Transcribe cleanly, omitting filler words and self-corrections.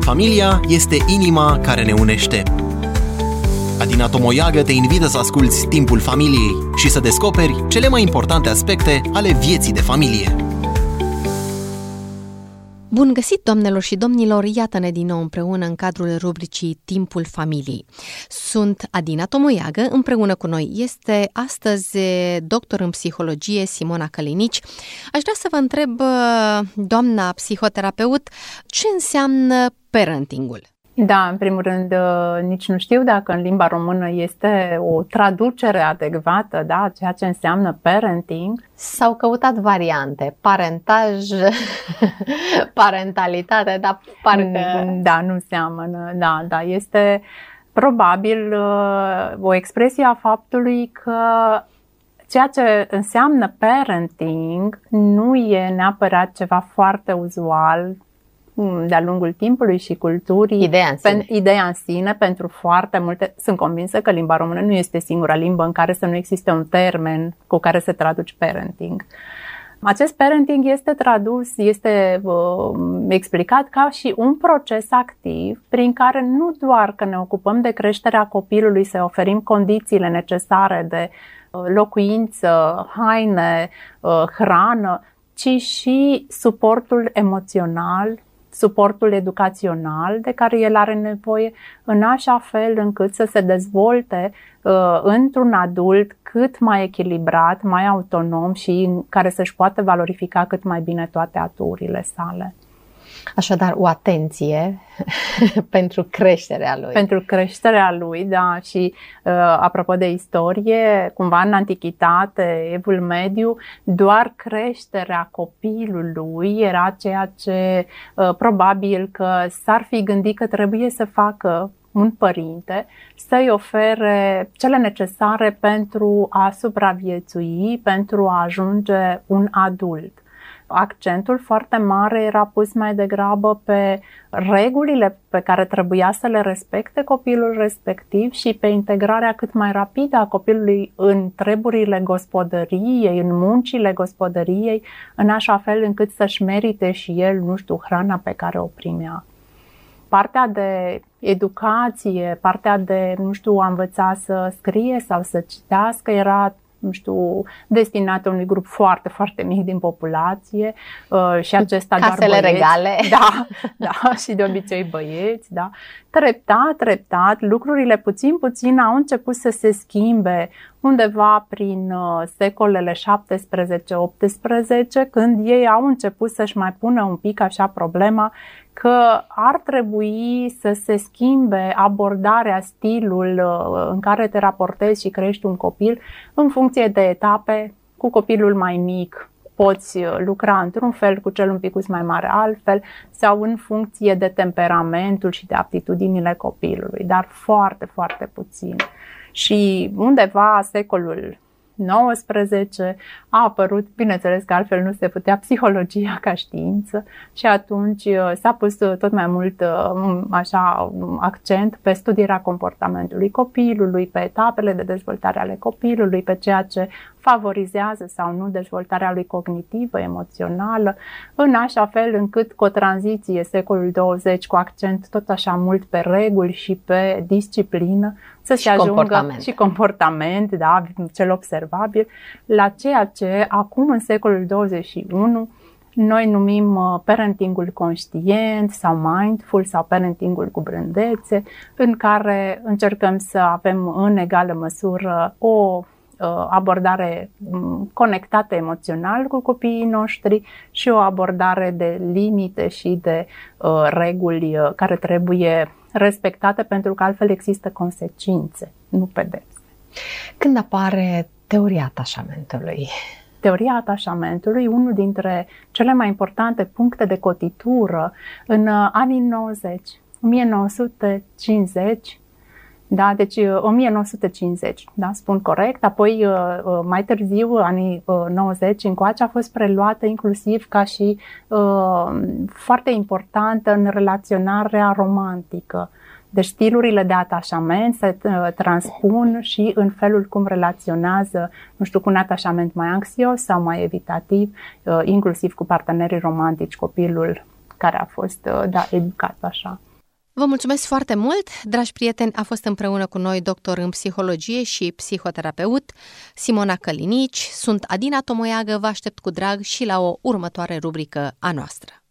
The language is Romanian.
Familia este inima care ne unește. Adina Tomoiagă te invită să asculți Timpul Familiei și să descoperi cele mai importante aspecte ale vieții de familie. Bun găsit, doamnelor și domnilor! Iată-ne din nou împreună în cadrul rubricii Timpul Familiei. Sunt Adina Tomoiagă, împreună cu noi este astăzi doctor în psihologie Simona Călinici. Aș vrea să vă întreb, doamna psihoterapeut, ce înseamnă parenting-ul? Da, în primul rând, nici nu știu dacă în limba română este o traducere adecvată, da, ceea ce înseamnă parenting. S-au căutat variante, parentaj, parentalitate, dar parcă... Da, nu seamănă, da, este probabil o expresie a faptului că ceea ce înseamnă parenting nu e neapărat ceva foarte uzual de-a lungul timpului și culturii. Ideea în sine pentru foarte multe. Sunt convinsă că limba română nu este singura limbă în care să nu existe un termen cu care să traduci parenting. Acest parenting este tradus, este explicat ca și un proces activ prin care nu doar că ne ocupăm de creșterea copilului, să oferim condițiile necesare de locuință, haine, hrană, ci și suportul emoțional, suportul educațional de care el are nevoie, în așa fel încât să se dezvolte într-un adult cât mai echilibrat, mai autonom și care să-și poată valorifica cât mai bine toate aturile sale. Așadar, o atenție pentru creșterea lui. Pentru creșterea lui, da. Și apropo de istorie, cumva în antichitate, Evul Mediu, doar creșterea copilului era ceea ce probabil că s-ar fi gândit că trebuie să facă un părinte, să-i ofere cele necesare pentru a supraviețui, pentru a ajunge un adult. Accentul foarte mare era pus mai degrabă pe regulile pe care trebuia să le respecte copilul respectiv și pe integrarea cât mai rapidă a copilului în treburile gospodăriei, în muncile gospodăriei, în așa fel încât să-și merite și el, hrana pe care o primea. Partea de educație, partea de, a învăța să scrie sau să citească era destinată unui grup foarte, foarte mic din populație și acesta casele doar băieți. Regale. Da, și de obicei băieți, da. Treptat, lucrurile puțin au început să se schimbe undeva prin secolele 17-18, când ei au început să-și mai pună un pic așa problema că ar trebui să se schimbe abordarea, stilul în care te raportezi și crești un copil în funcție de etape. Cu copilul mai mic poți lucra într-un fel, cu cel un pic mai mare altfel, sau în funcție de temperamentul și de aptitudinile copilului, dar foarte, foarte puțin. Și undeva secolul 19 a apărut, bineînțeles că altfel nu se putea, psihologia ca știință și atunci s-a pus tot mai mult accent pe studierea comportamentului copilului, pe etapele de dezvoltare ale copilului, pe ceea ce favorizează sau nu dezvoltarea lui cognitivă, emoțională, în așa fel încât cu o tranziție secolul 20 cu accent tot așa mult pe reguli și pe disciplină, să se ajungă și comportament, da, cel observabil, la ceea ce acum în secolul 21 noi numim parentingul conștient sau mindful sau parentingul cu blândețe, în care încercăm să avem în egală măsură o abordare conectată emoțional cu copiii noștri și o abordare de limite și de reguli care trebuie respectate, pentru că altfel există consecințe, nu pedepse. Când apare teoria atașamentului? Teoria atașamentului, unul dintre cele mai importante puncte de cotitură în anii 90, 1950, da, deci 1950, da, spun corect, apoi mai târziu, anii 90 încoace, a fost preluată inclusiv ca și foarte importantă în relaționarea romantică. Deci stilurile de atașament se transpun și în felul cum relaționează, cu un atașament mai anxios sau mai evitativ, inclusiv cu partenerii romantici, copilul care a fost educat așa. Vă mulțumesc foarte mult, dragi prieteni, a fost împreună cu noi doctor în psihologie și psihoterapeut Simona Călinici. Sunt Adina Tomoiagă, vă aștept cu drag și la o următoare rubrică a noastră.